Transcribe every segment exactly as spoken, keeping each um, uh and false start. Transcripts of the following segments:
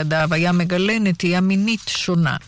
בלעדיו היה מגלה נטייה מינית שונה.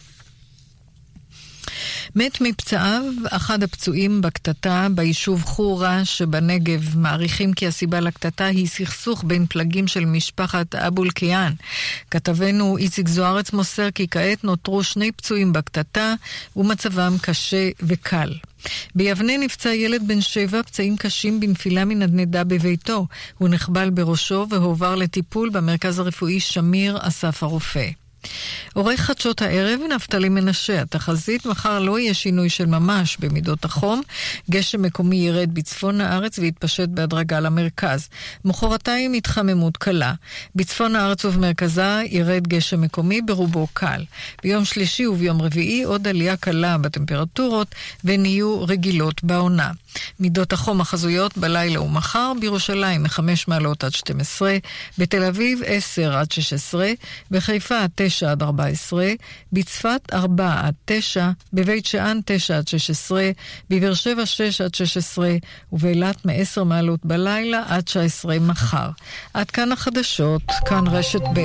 מת מפצעיו אחד הפצועים בקטטה ביישוב חורה שבנגב. מעריכים כי הסיבה לקטטה היא סכסוך בין פלגים של משפחת אבו אלקיעאן. כתבנו איציק זוארץ מוסר כי כעת נותרו שני פצועים בקטטה ומצבם קשה וקל. ביבנה נפצע ילד בן שבע פצעים קשים בנפילה מנדנדה בביתו. הוא נחבל בראשו והועבר לטיפול במרכז הרפואי שמיר אסף הרופא. עורך חדשות הערב נפתלי מנשה. התחזית מחר לא יהיה שינוי של ממש במידות החום. גשם מקומי ירד בצפון הארץ ויתפשט בהדרגה למרכז. מחרתיים התחממות קלה. בצפון הארץ ובמרכזה ירד גשם מקומי ברובו קל. ביום שלישי וביום רביעי עוד עלייה קלה בטמפרטורות ונהיו רגילות בעונה. מידות החום החזויות בלילה ומחר בירושלים מ-חמש מעלות עד שתים עשרה, בתל אביב עשר עד שש עשרה, בחיפה תשע עד ארבע עשרה, בצפת ארבע עד תשע, בבית שאן תשע עד שש עשרה, בבאר שבע שש עד שש עשרה, ובאילת מ-עשר מעלות בלילה עד תשע עשרה מחר. עד כאן החדשות, כאן רשת ב'.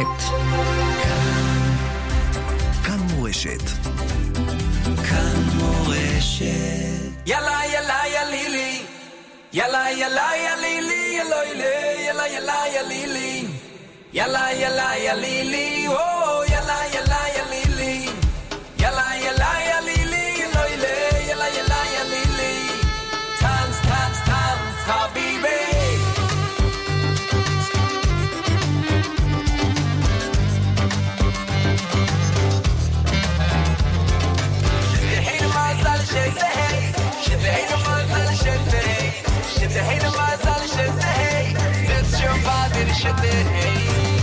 כאן מורשת. כאן מורשת. יאללה יאללה יאלילי, יאללה יאללה יאלילי, אלוהילי, יאללה יאללה יאלילי, יאללה יאללה יאלילי, או יאללה יאללה יאלילי, יאללה יאללה יאלילי, אלוהילי, יאללה יאללה יאלילי, טאנץ טאנץ טאנץ חביבי. שתהי למזל שתהי, שתהי למזל שתהי, שתהי למזל שתהי, that's your body שתהי.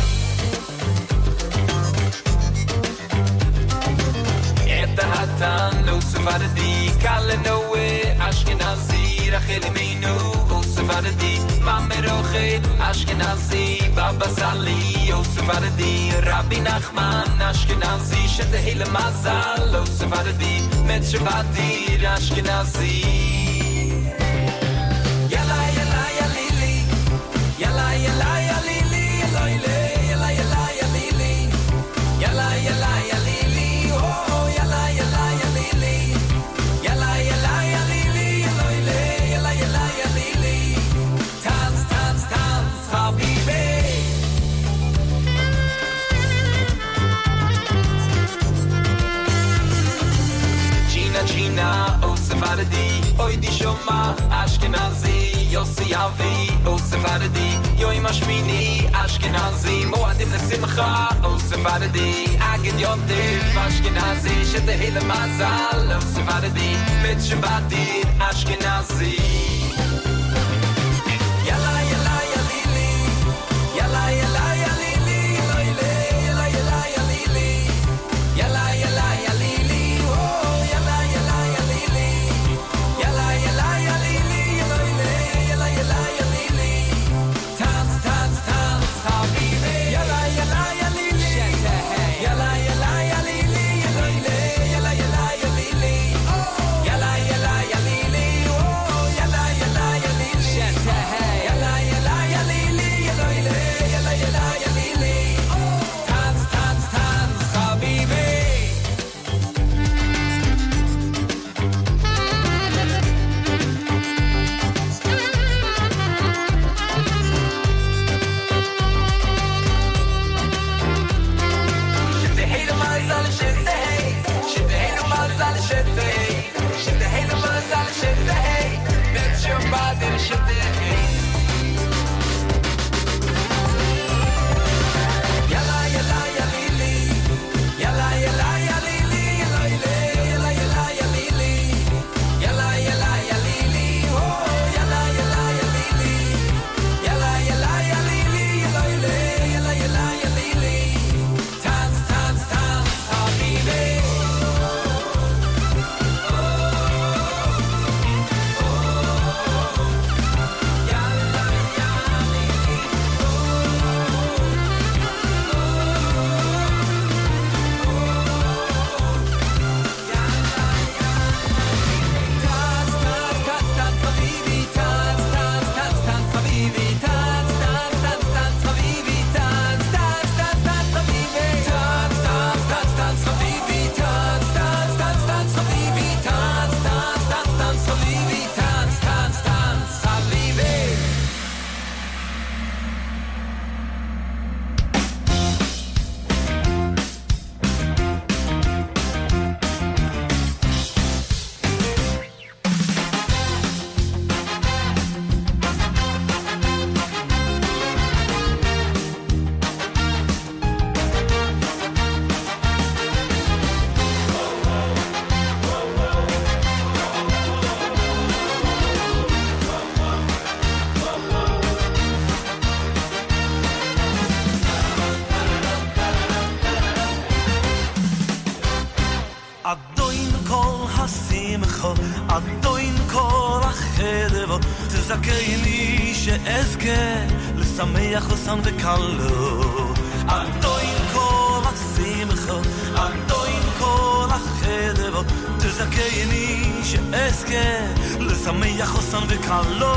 Hatan no savardi kalenoe ashkenazi rachelmenu o savardi mameroche ashkenazi baba sali o savardi rabbi nachman ashkenazi shetehil mazal o savardi met shabati ashkenazi yalla yalla yalili yalla yalla yalili loile yalla yalla yalili yalla yalla yalili oh yalla yalla yalili yalla yalla yalili loile yalla yalla yalili tanz tanz tanz habibi Gina Gina oh savardi oy di shoma ashkenazi yossi yavi oh savardi yoy mashmini ashkenazi moadim lesimcha oh savardi agin yotiv ashkenazi shetehil mazal oh savardi mit shabati ashkenazi yalla yalla yalili yalla yalla yalili loile yalla yalla yalili yalla yalla yalili oh yalla yalla yalili yalla yalla yalili loile yalla yalla yalili tanz tanz tanz habibi yalla yalla yalili yalla yalla yalili loile yalla yalla yalili yalla yalla yalili oh yalla אדוין כל החדר תזכני שאזכה לשמח וסן וקלו אדוין כל השמחה אדוין כל החדר תזכני שאזכה לשמח וסן וקלו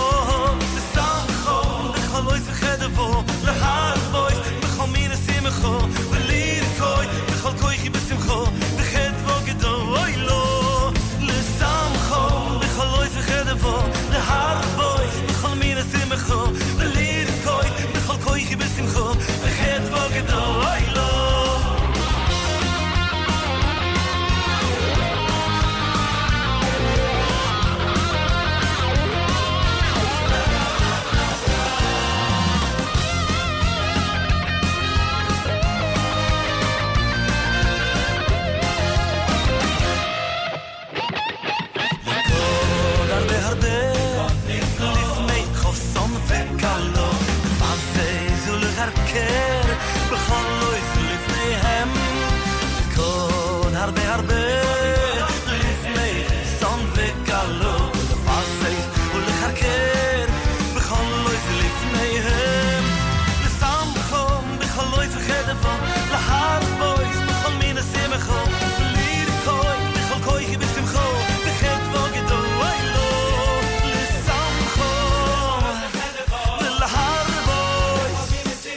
לשמחו לחלוי וחדבו להרבוי בכל מיני שמחו ולרקוי בכל כוחי בשמחו וחדבו גדוי לו לשמחו לחלוי וחדבו להרבוי בכל מיני שמחו ולרקוי בכל כוחי בשמחו וחדבו גדוי לו בכל לויס לפניהם כל הרבה הרבה לפני סון וקלו לפסי ולחרקר בכל לויס לפניהם לשמחום בכל לויס וחדבו להרבויס בכל מיני שמחו ולרקוי בכל כוחי בשמחו וחדבו גדוי לו לשמחום ולהרבויס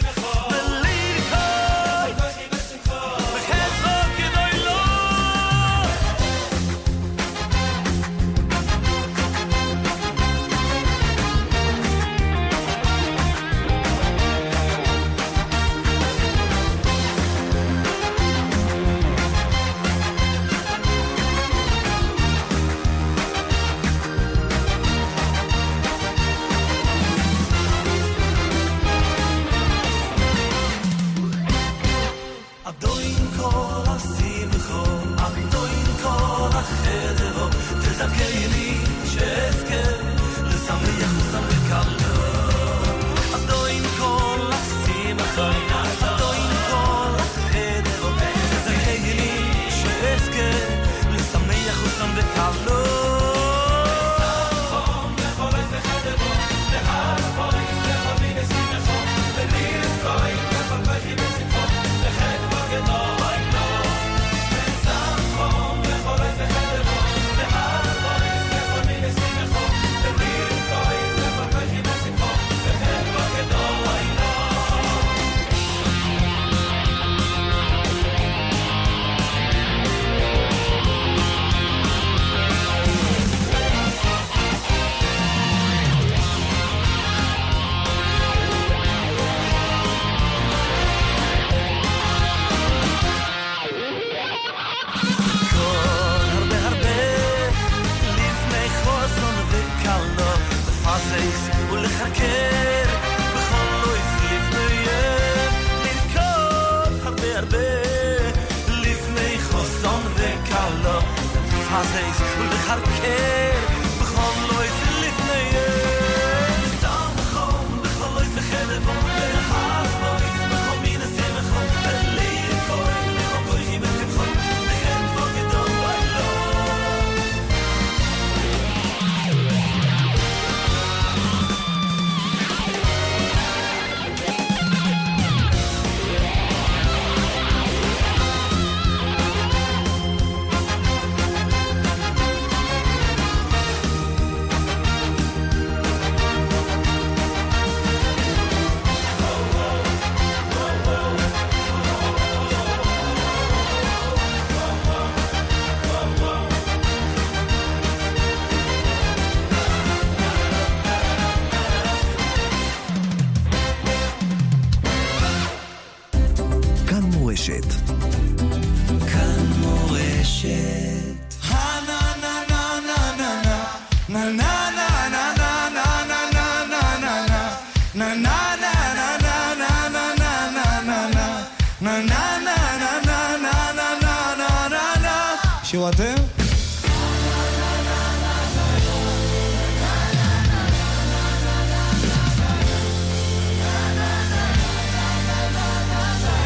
שירתם?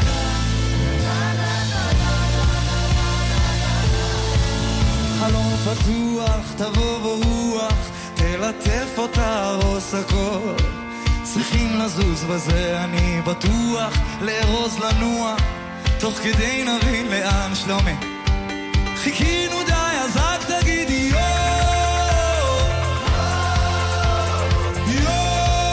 חלום פתוח, תבוא ברוח, תלטף אותה רוס הכל. צריכים לזוז בזה אני בטוח, לארוז לנוע, תוך כדי נבין לאן שלומי. חיכינו די אז רק תגידי יו יו.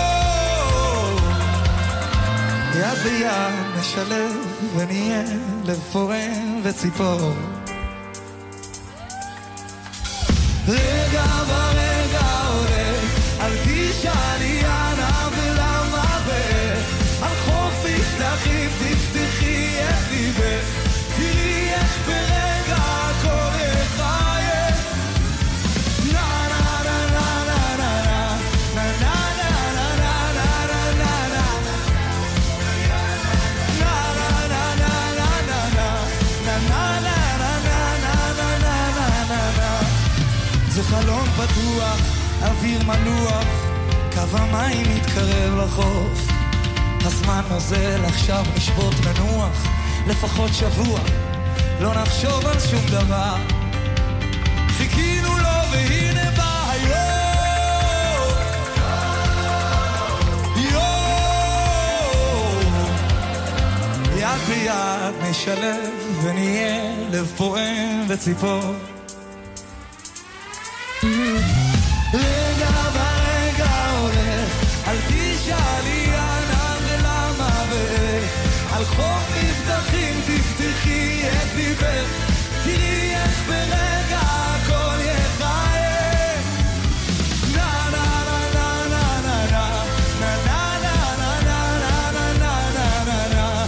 יד ביד נשלב ונהיה לב פורם וציפור. רגע ברגע הולך, אל תשאלי אנה ולמה ואיך, על חוף מבטחים תפתחי את ליבך, תראי איך ברגע הכל יחייך. נה נה נה נה נה נה נה נה נה נה נה נה זה חלון פתוח, אוויר מלוח, קו המים מתקרב לחוף. הזמן נוזל, עכשיו נשבות מנוח, לפחות שבוע, לא נחשוב על שום דבר. חיכינו לו והנה בא היום יד ביד נשלב ונהיה לב פועם וציפור. רגע ברגע הולך, אל תשאלי אנה ולמה ואיך, על חוף מבטחים תפתחי את ליבך, תראי איך ברגע הכל יחייך. נה נה נה נה נה נה נה נה נה נה נה נה נה נה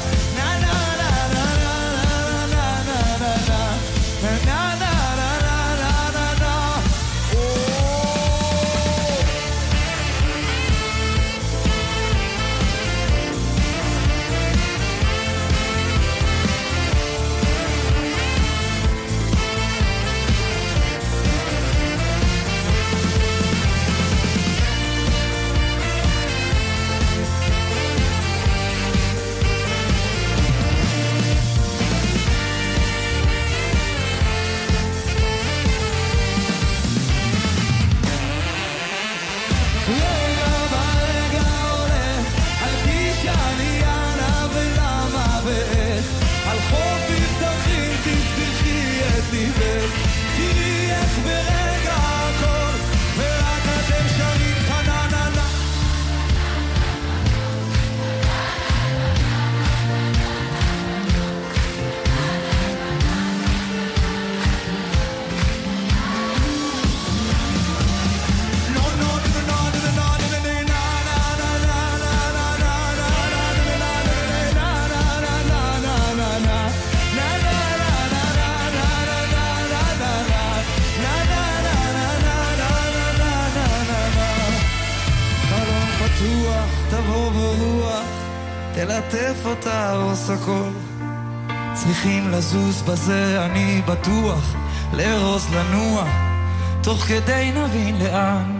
תלטף אותה עוש הכל. צריכים לזוז בזה אני בטוח, לארוז לנוע, תוך כדי נבין לאן.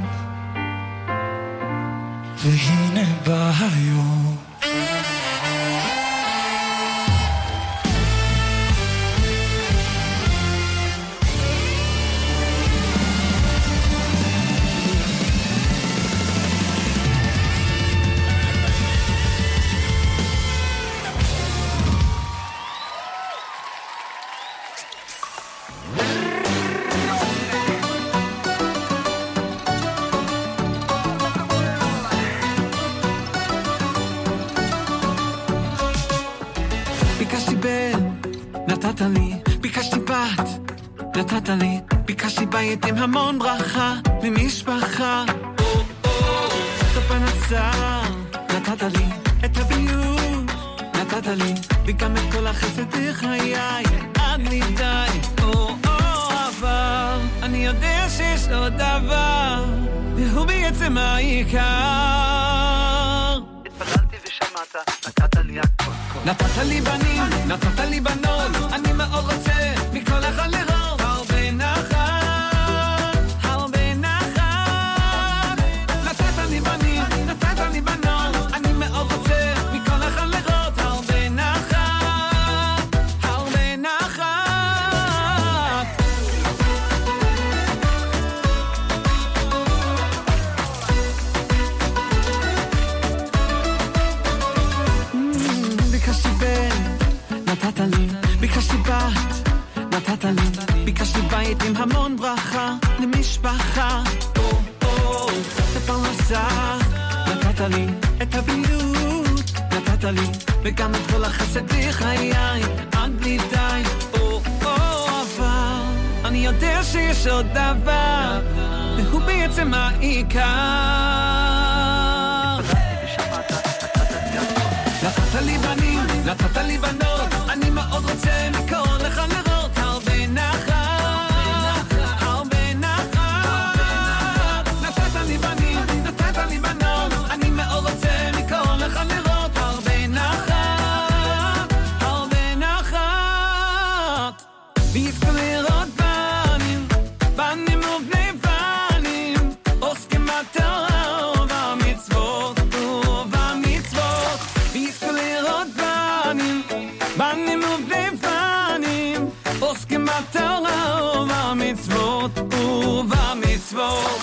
והנה בא היום נתת לי, ביקשתי בית עם המון ברכה ממשפחה. את הפנסה נתת לי, את הביוב נתת לי, וגם את כל החסד בחיי עד מדי. או או אבל אני יודע שיש עוד דבר, והוא בעצם העיקר. התפללתי ושמעת, נתת לי הכל. נתת לי בנים, נתת לי בנות, אני מאוד רוצה מכל אחד לראות ביקשתי בת, נתת לי, ביקשתי בית עם המון ברכה, למשפחה, או, או, את הפרנסה, נתת לי, את הבריאות, נתת לי, וגם את כל החסד בחיי, עד בלי די, או, או, אבל, אני יודע שיש עוד דבר, והוא בעצם העיקר. נתת לי בנים, נתת לי בנות, אני מאוד רוצה מכל לך לראות הרבה נחת, הרבה נחת. נתת לי בנים, נתת לי בנות, אני מאוד רוצה מכל לך לראות הרבה נחת, הרבה נחת. ויזכו לראות בנים, בנים ובני בנים, עוסקים בתורה ובמצוות ובמצוות. ויזכו לראות בנים, בנים ובני בנים, עוסקים בתורה ובמצוות ובמצוות.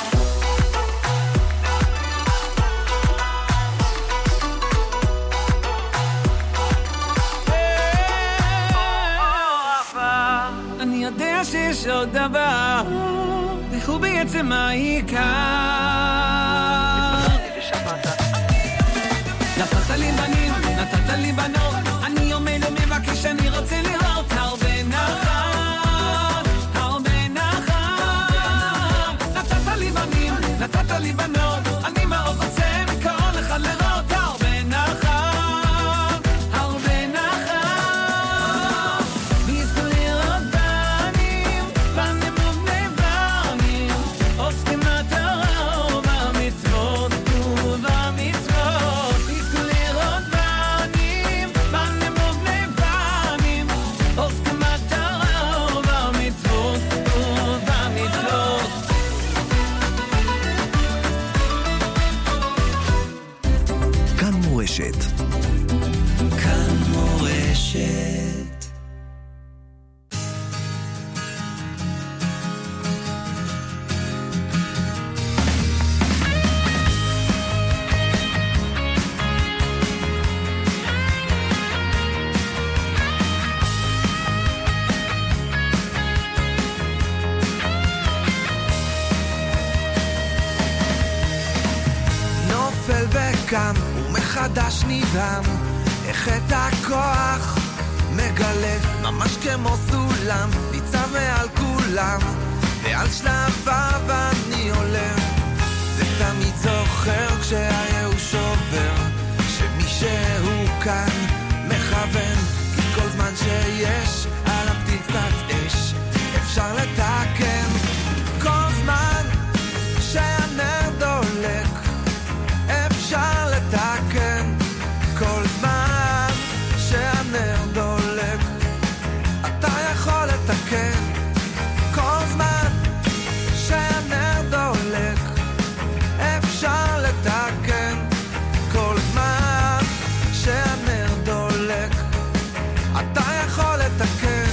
אני יודע שיש עוד דבר, והוא בעצם העיקר. נתת לי בנים, נתת לי בנות, אני עומד ומבקש, אני רוצה לראות הרבה נחת, הרבה נחת. נתת לי בנים, נתת לי בנות, אני מאוד רוצה מכל אחד לראות הרבה נחת, הרבה נחת. ויזכו לראות בנים, בנים ובני בנים, עוסקים בתורה ובמצוות ובמצוות. ויזכו לראות בנים, בנים ובני בנים, עוסקים בתורה ובמצוות ובמצוות. כאן מורשת. כאן מורשת. נופל וקם ומחדש נדהם, איך את הכוח מגלה, ממש כמו סולם, ניצב מעל כולם, ועל שלביו אני עולה, ותמיד זוכר כשהייאוש עובר, שמישהו כאן מכוון, כי כל זמן שיש על הפתיחת אש, אפשר לתקן, כל זמן שהנר דולק, אפשר לתקן, כל זמן שהנר דולק, אתה יכול לתקן, כל זמן שהנר דולק, אפשר לתקן, כל זמן שהנר דולק, אתה יכול לתקן.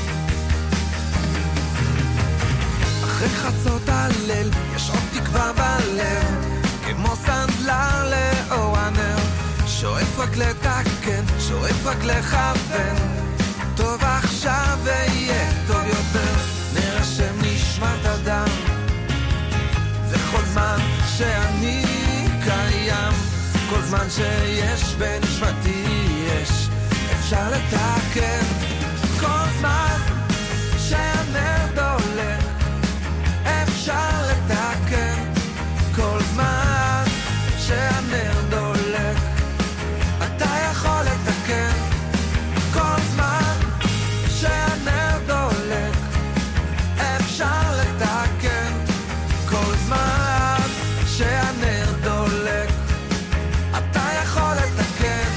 אחרי חצות הליל יש עוד תקווה בלב, כמו סנדלר לאור הנר, שואף רק לתקן, שואף רק לכוון, טוב עכשיו ויהיה טוב יותר. נרשם נשמת אדם, וכל זמן שאני קיים, כל זמן שיש בנשמתי יש, אפשר לתקן, כל זמן שהנר דולק, אפשר לתקן, כל זמן שהנר דולק, אתה יכול לתקן, כל זמן שהנר דולק, אפשר לתקן, כל זמן שהנר דולק, אתה יכול לתקן.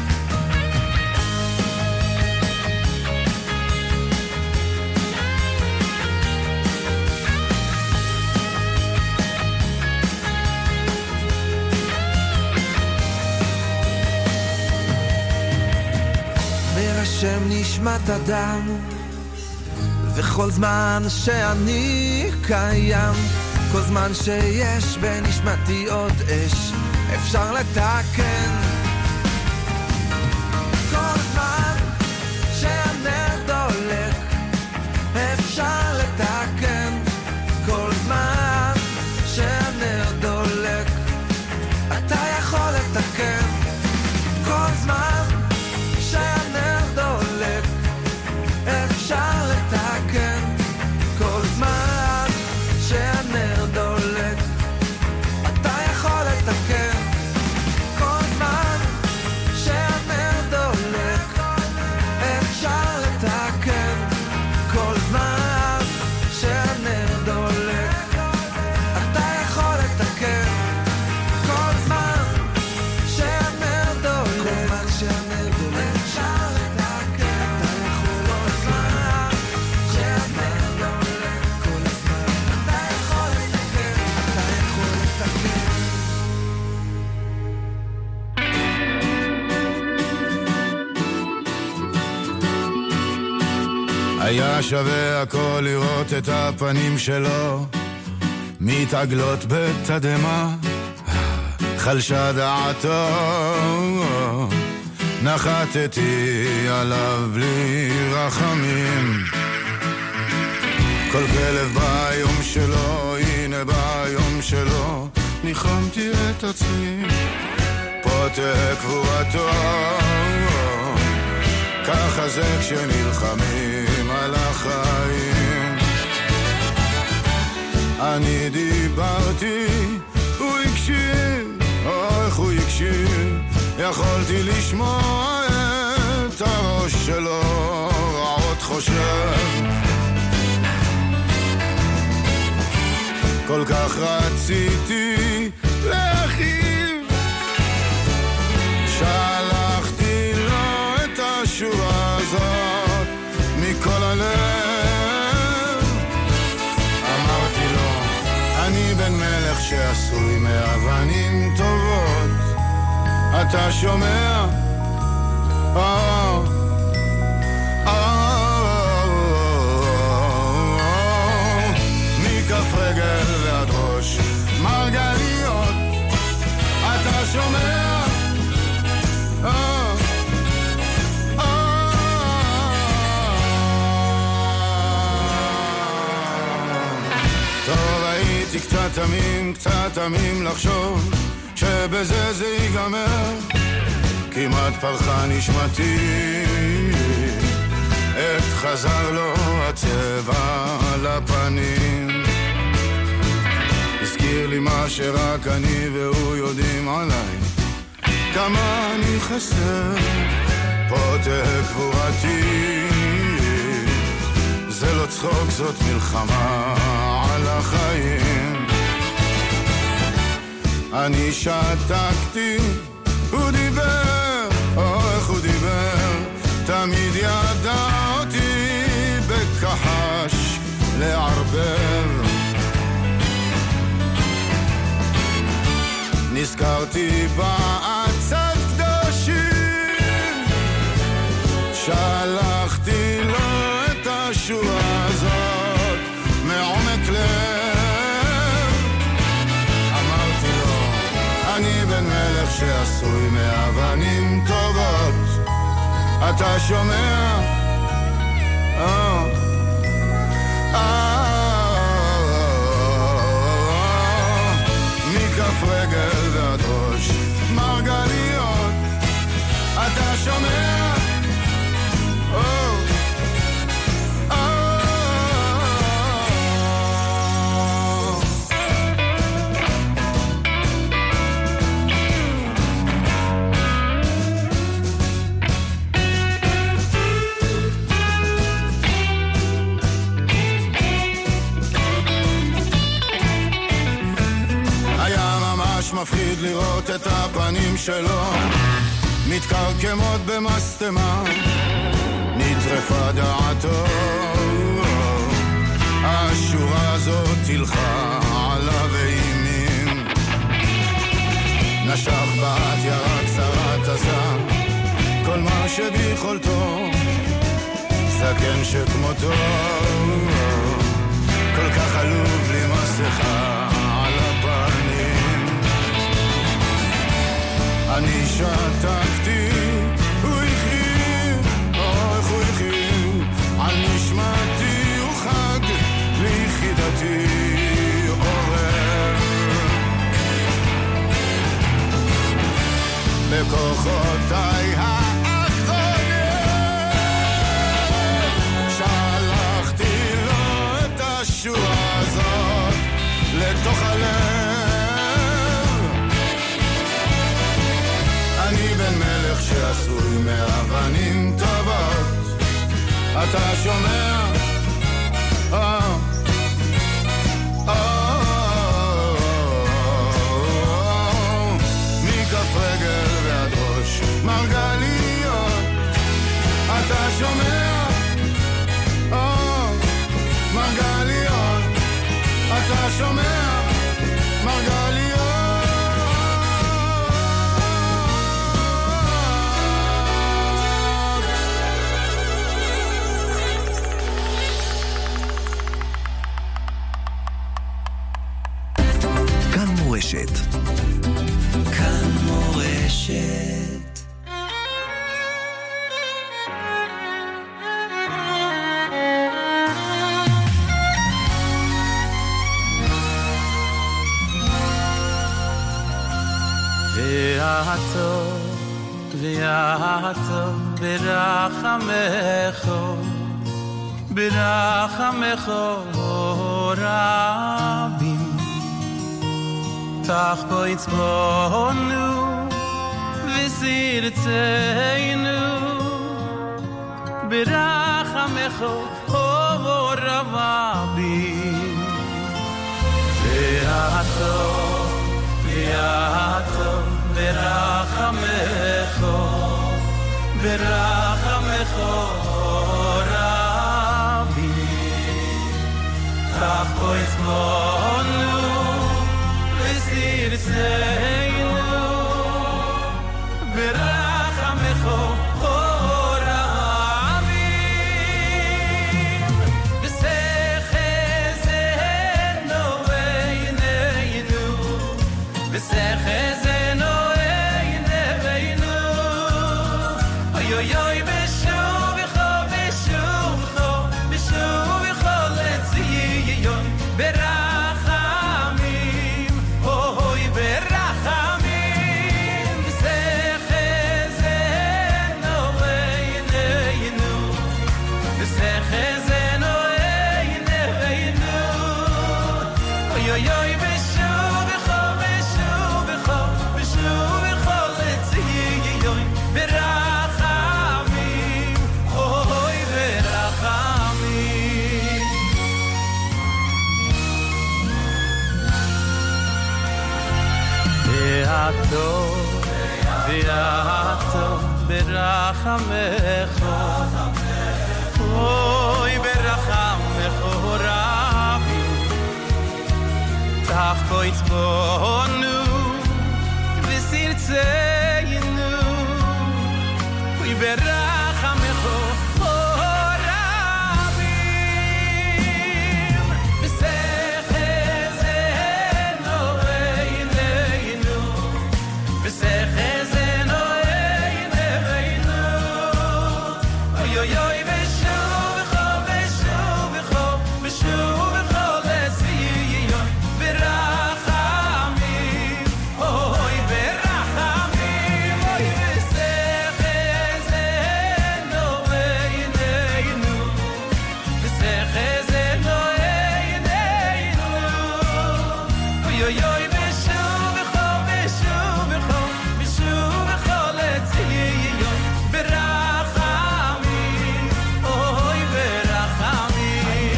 השם נשמת אדם, וכל זמן שאני קיים, כל זמן שיש בנשמתי עוד אש, אפשר לתקן, כל זמן שהנר היה שווה הכל לראות את הפנים שלו מתעגלות בתדמה, חלשה דעתו, נחתתי עליו בלי רחמים. כל כלב ביום שלו, הנה ביום שלו, ניחמתי את עצמי, פה תקבורתו. ככה זה כשנלחמים על החיים. אני דיברתי, הוא הקשיב, או איך הוא הקשיב, יכולתי לשמוע את הראש שלו רעות חושב. כל כך רציתי להכאיב, שלחתי לו את השורה הזאת מכל הלב. אמרתי לו, אני בן מלך שעשוי מאבנים טובות, אתה שומע? אה, אה, מכף רגל ועד ראש מרגליות, אתה שומע? אה, טוב, הייתי קצת תמים, קצת תמים לחשוב שבזה זה ייגמר, כמעט פרחה נשמתי, עת חזר לו הצבע לפנים. הזכיר לי מה שרק אני והוא יודעים עליי, כמה אני חסר, פה תקבורתי. זה לא צחוק, זאת מלחמה על החיים. אני שתקתי, הוא דיבר, או איך הוא דיבר, תמיד ידע אותי בכחש לערבב. נזכרתי בעצת קדושים, שלחתי לו את השורה הזאת מעומק לב. אמרתי לו, אני בן מלך שעשוי מאבנים טובות, אתה שומע? אה, אה, מכף רגל ועד ראש מרגליות, אתה שומע? מפחיד לראות את הפנים שלו מתקרקמות במסתמה, נטרפה דעתו, השורה הזאת תלכה עליו אימים. נשך בת ירה קצרת עזה, כל מה שביכולתו, זקן שכמותו, כל כך עלוב לי מסכה על הפנים. אני שתקתי, הוא הכיר, או איך הוא הכיר, על נשמתי הוא חג, ליחידתי עורר. בכוחותיי האחרונים, שלחתי לו את השורה הזאת לתוך הלב. אני בן מלך שעשוי מאבנים טובות, אתה שומע? אה, אה, מכף רגל ועד ראש מרגליות, אתה שומע? אה, מרגליות, אתה שומע? מרגליות. Birato, birachamecho, birachamecho rabim. Tach bo itzbonu, visirteinu, birachamecho rabim. Birato, birato, birachamecho, birachamecho rabim. Tach bo itzbonu, visirteinu, birachamecho rabim. V'sechezeno eineinu, v'sechezeno eineinu. Oy oy oy, beshuvicho, beshuvicho, beshuvicho letziyon, berachamim, oy berachamim. V'sechezeno eineinu, v'sechezeno eineinu. Oy oy oy, beshuvicho, beshuvicho, beshuvicho letziyon, berachamim, oy berachamim. Beato, beato, berachamecho, oy berachamecho rabim. Tach bo itzbonu, visirteinu, oy berachamecho rabim. V'sechezeno eineinu, v'sechezeno eineinu. Oy oy oy, beshuvicho, beshuvicho, beshuvicho letziyon, berachamim, oy berachamim. Oy v'sechezeno eineinu, v'sechezeno eineinu. Oy oy oy, beshuvicho, beshuvicho, beshuvicho letziyon, berachamim, oy berachamim.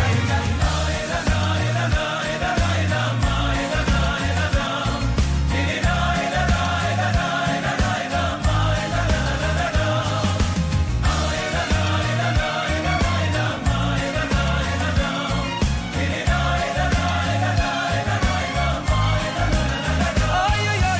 Oy oy oy,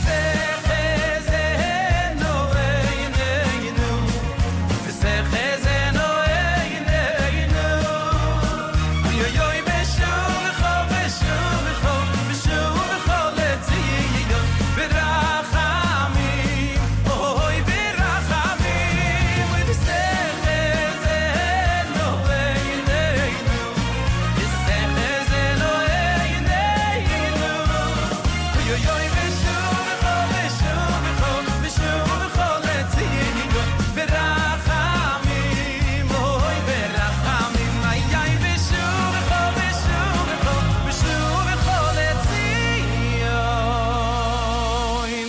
v'sechezeno eineinu, v'sechezeno eineinu. Oy oy oy, beshuvicho, beshuvicho, beshuvicho letziyon, berachamim, oy berachamim. V'sechezeno eineinu, v'sechezeno eineinu. Oy oy oy, beshuvicho, beshuvicho, beshuvicho letziyon, berachamim, oy berachamim. Ay ay, beshuvicho, beshuvicho, beshuvicho letziyon,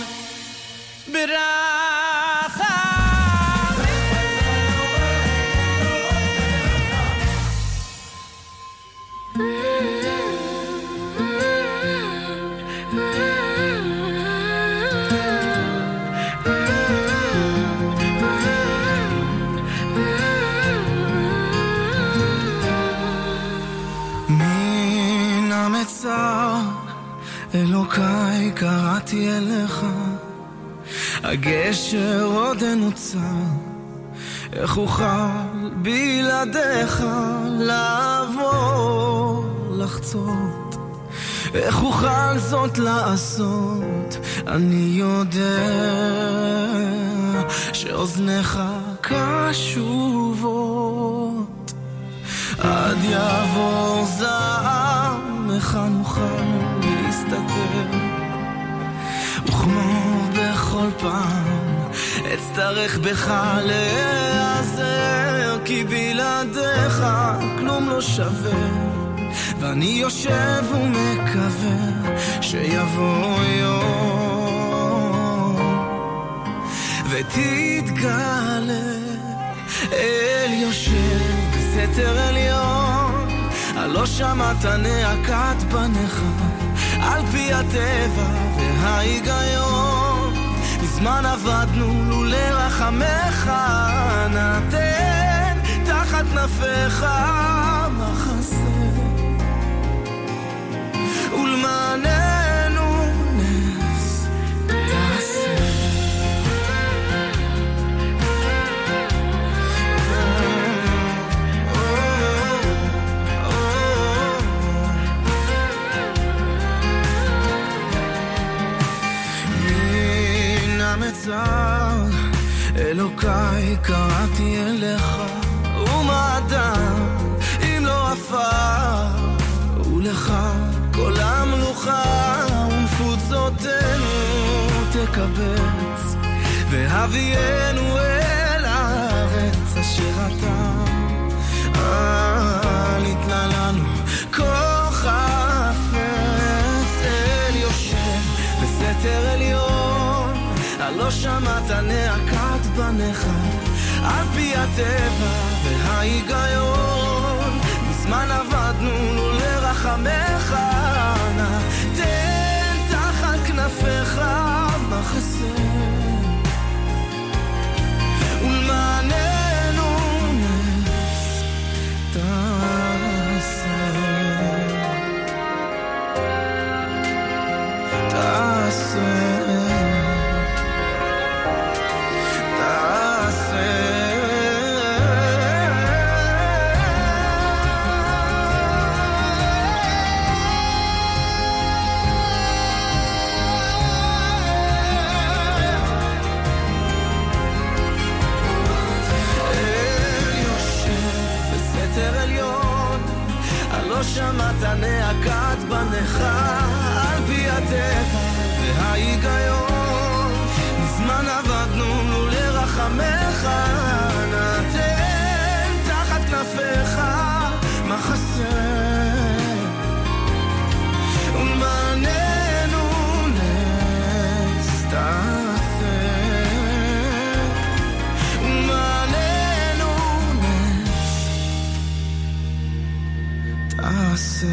מן המצר אלוקיי קראתי אליך, הגשר עוד אין נוצר, איך אוכל בלעדיך לעבור לחצות, איך אוכל זאת לעשות. אני יודע שאוזניך קשובות, עד יעבור זעם איך נוכל להסתתר, וכמו בכל פעם אצטרך בך להיעזר, כי בלעדיך כלום לא שווה, ואני יושב ומקווה שיבוא יום ותתגלה. אל יושב בסתר עליון, הלא שמעת נעקת בניך, על פי הטבע וההיגיון, מזמן עבדנו לולי רחמך, נתן תחת נפיך מחסה, ולמעננו נס תעשה. מצר אלוקיי קראתי אליך, ומה אדם אם לא עפר, ולך כל המלוכה ומפוצותינו תקבץ, והביאנו אל הארץ אשר אתה אל יתנה לנו כוח חפץ. אל יושב בסתר עליון, הלא שמעת נעקת בניך, על פי הטבע וההיגיון, מזמן עבדנו לולי רחמך, תן תחת כנפיך מחסה, ולמעננו נס תעשה. תעשה לא שמעת נעקת בניך, על פי הטבע וההיגיון, מזמן עבדנו לולי רחמך, נתן תחת כנפיך מחסה, ולמעננו נס תעשה, ולמעננו נס תעשה.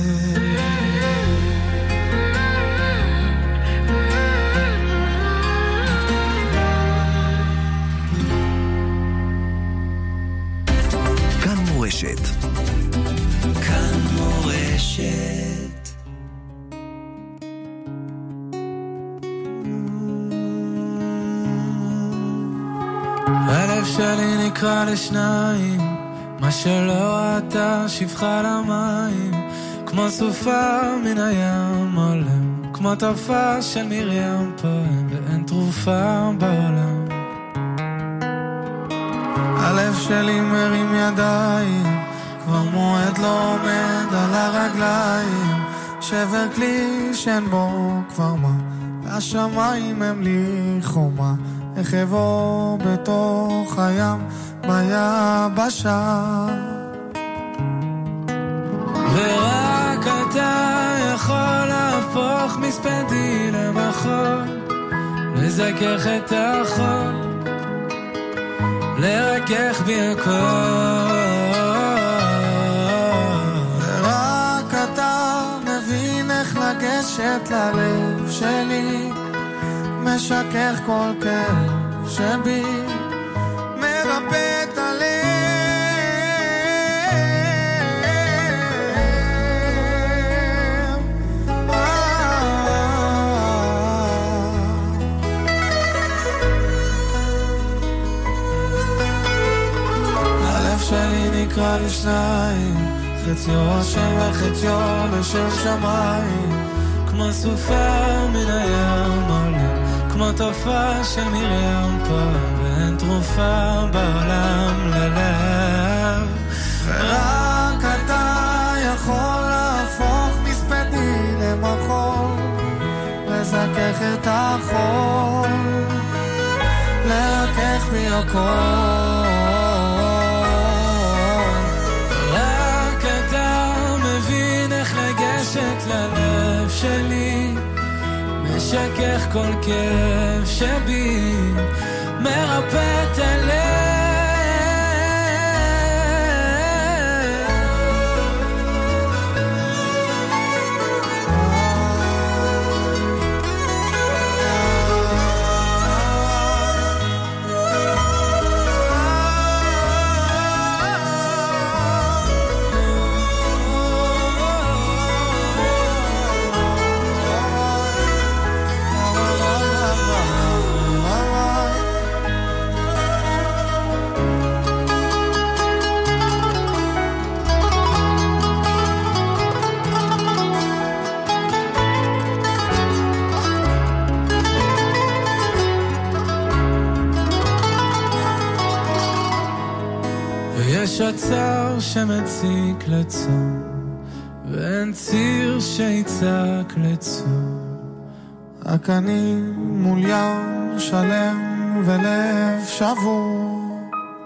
כאן מורשת. כאן מורשת. הלב שלי נקרא לשניים, מה שלא ראתה שפחה למים, כמו סופה מן הים עולם, כמו טופה של מרים פועם, ואין תרופה בעולם. הלב שלי מרים ידיים, כבר מועד לא עומד על הרגליים, שבר כלי שאין בו כבר מה, והשמיים הם לי חומה, איך אבוא בתוך הים ביבשה, ורק אתה יכול להפוך מספדי למחול, לזכך את החול, לרכך בי הכל, ורק אתה מבין איך לגשת ללב שלי, משכך כל כאב שבי, מרפא את הלב. הלב שלי נקרא לשניים, חציו השם וחציו לשם שמיים, כמו סופה מן הים עולם, כמו תופעה של מרים פעם, ואין תרופה בעולם ללב, ורק אתה יכול להפוך מספדי למחול, לזכך את החול, לרק הכל. רק אתה מבין איך לגשת ללב שלי, משכך כל כאב שבי, מרפא את הלב. יש עצר שמציק לצום, ואין ציר שיצק לצום. רק אני מול ים שלם ולב שבור,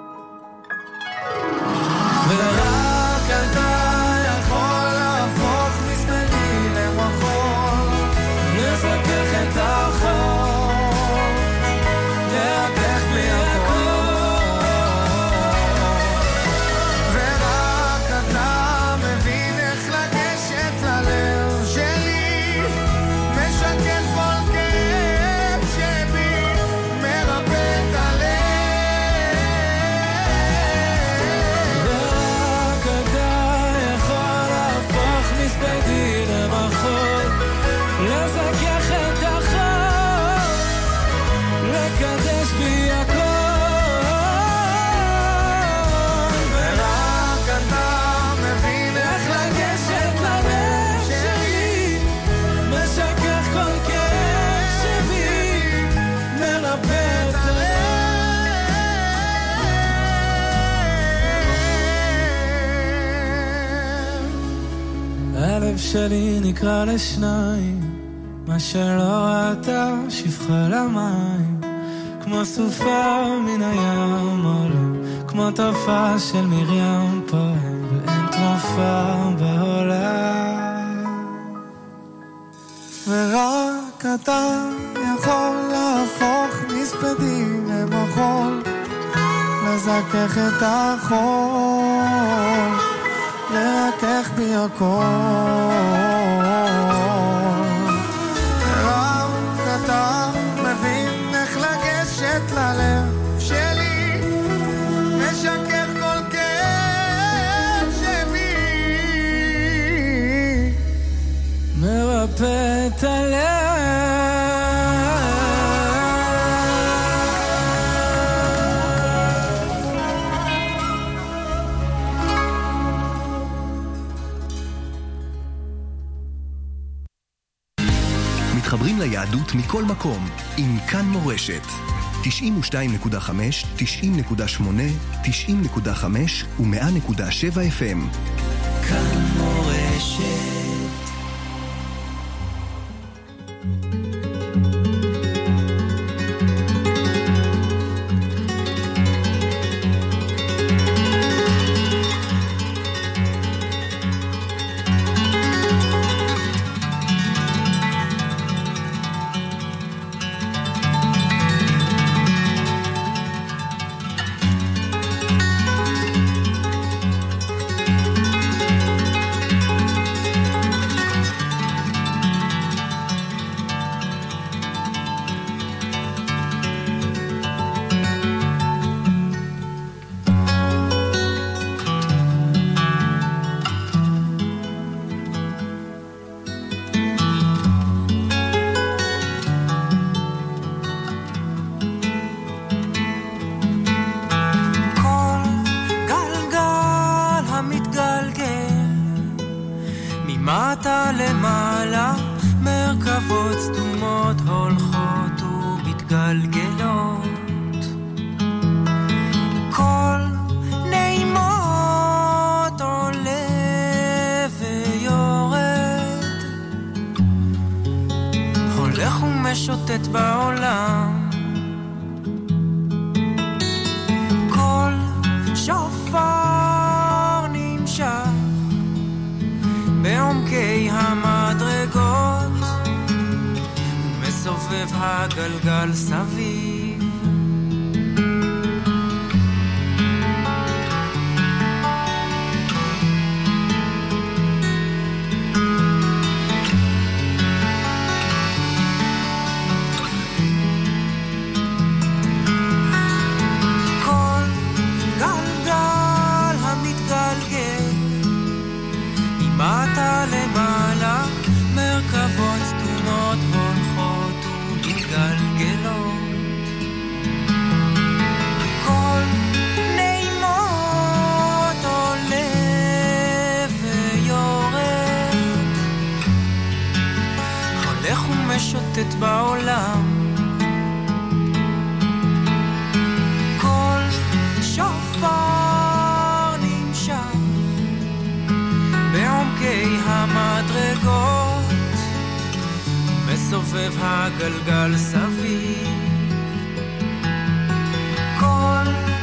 ורק אתה יכול להפוך מסתני למחול, לזכך את החול, להפך בלי הכל. הלב שלי נקרא לשניים, מה שלא ראתה שפחה למים, כמו סופה מן הים עולם, כמו תופעה של מרים פועם, ואין תרופה בעולם. ורק אתה יכול להפוך מספדים למחול, לזכך את החול, לרכך בי הכל. רק אתה מבין איך לגשת ללב שלי, משכך כל כאב שבי, מרפא את הלב. מתחברים ליהדות מכל מקום עם כאן מורשת. תשעים ושתיים נקודה חמש, תשעים נקודה שמונה, תשעים נקודה חמש ו-מאה נקודה שבע אף אם. כאן מורשת. מטה למעלה מרכבות סתומות הולכות ומתגלגלות, כל נעימות עולה ויורד, הולך ומשוטט בעולם, הגלגל סביב. מטה למעלה מרכבות סתומות הולכות ומתגלגלות, כל נעימות עולה ויורד, הולך ומשוטט בעולם, כל שופר נמשך בעומקי המדרגות, מסובב הגלגל סביב, כל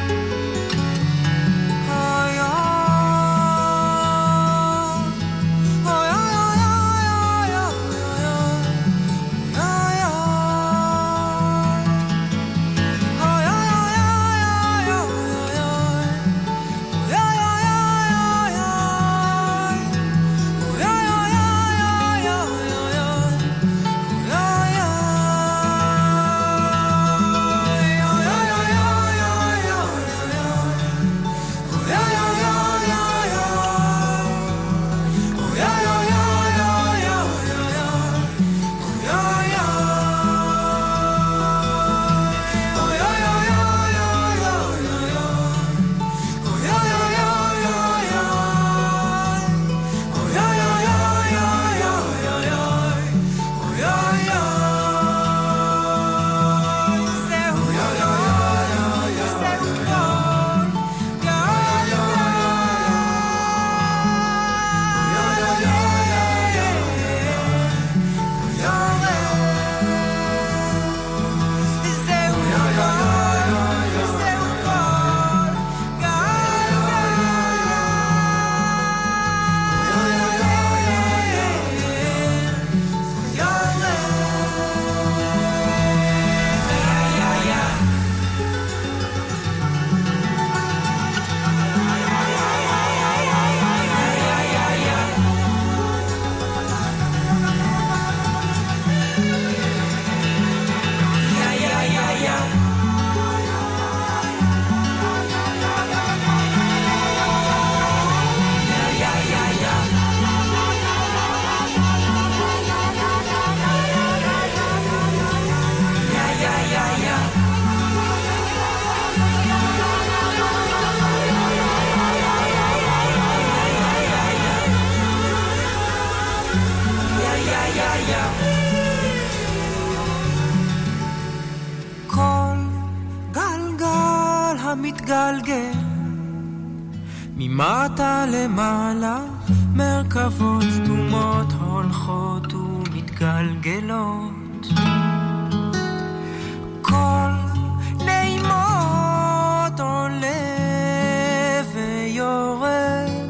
מתגלגל ממטה למעלה, מרכבות סתומות הולכות ומתגלגלות, כל נעימות עולה ויורד,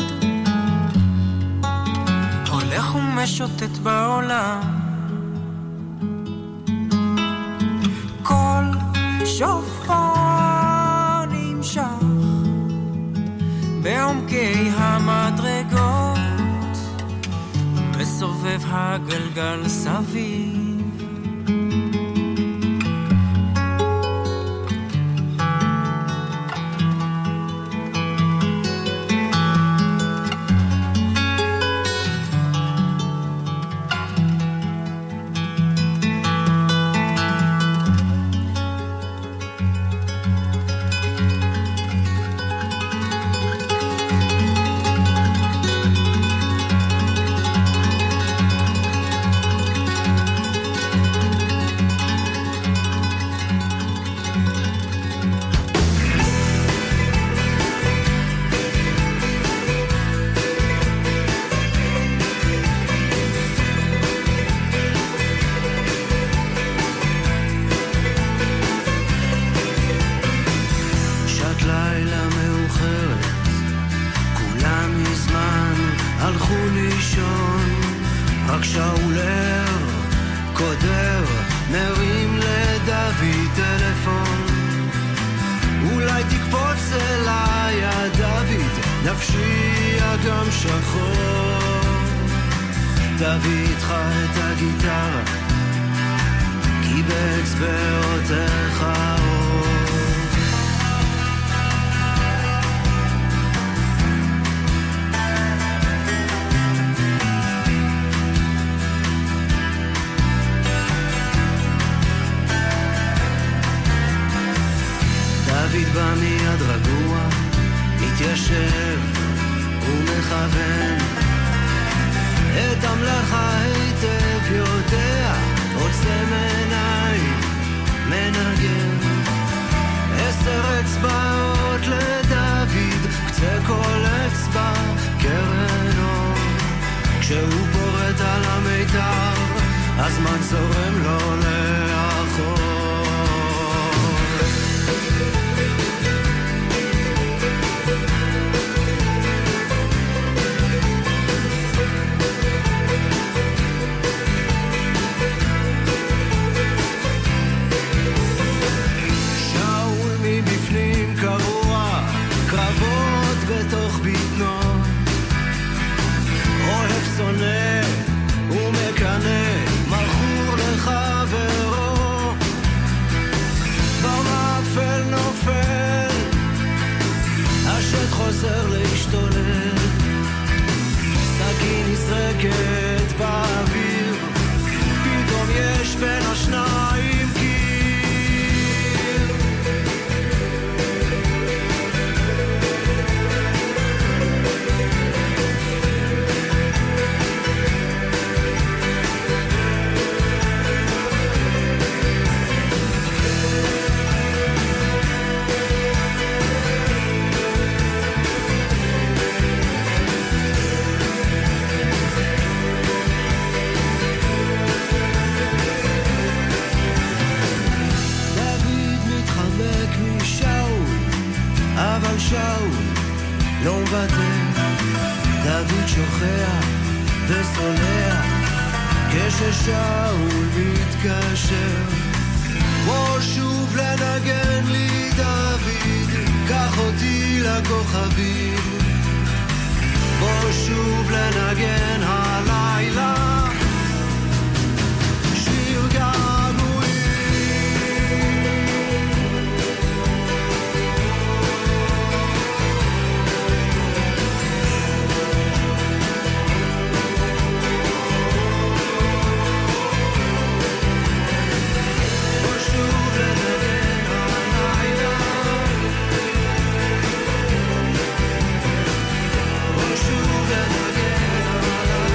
הולך ומשוטט בעולם, כל שופר בעומקי המדרגות, מסובב הגלגל סביב. הלכו לישון, רק שאולר, קודר מרים לדוד טלפון, אולי תקפוץ אליי דוד, נפשי אגם שחור. תביא איתך את הגיטרה, כי באצבעותיך אור. דוד בא מיד רגוע, מתיישב ומכוון את המלאכה היטב, יודע, עוצם עיניים, מנגן. עשר אצבעות לדוד, קצה כל אצבע קרן אור. כשהוא פורט על המיתר, הזמן זורם לו לאחור. בתוך ביטנו, אוהב שונא ומקנא, מלכור לחברו. במאפל נופל, השד חוזר להשתולל, סכין נזרקת באוויר, פתאום יש בין השניים קיר. אבל שאול לא מוותר, דוד שוכח וסולח כששאול מתקשר. בוא שוב לנגן לי דוד, קח אותי לכוכבים. בוא שוב לנגן הלילה שיר געגועים. We'll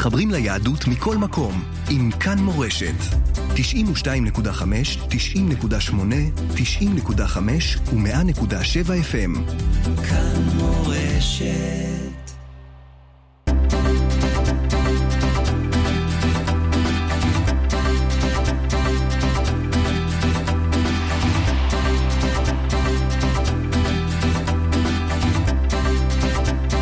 מתחברים ליהדות מכל מקום עם כאן מורשת. תשעים ושתיים נקודה חמש, תשעים נקודה שמונה, תשעים נקודה חמש ו-מאה נקודה שבע אף אם. כאן מורשת.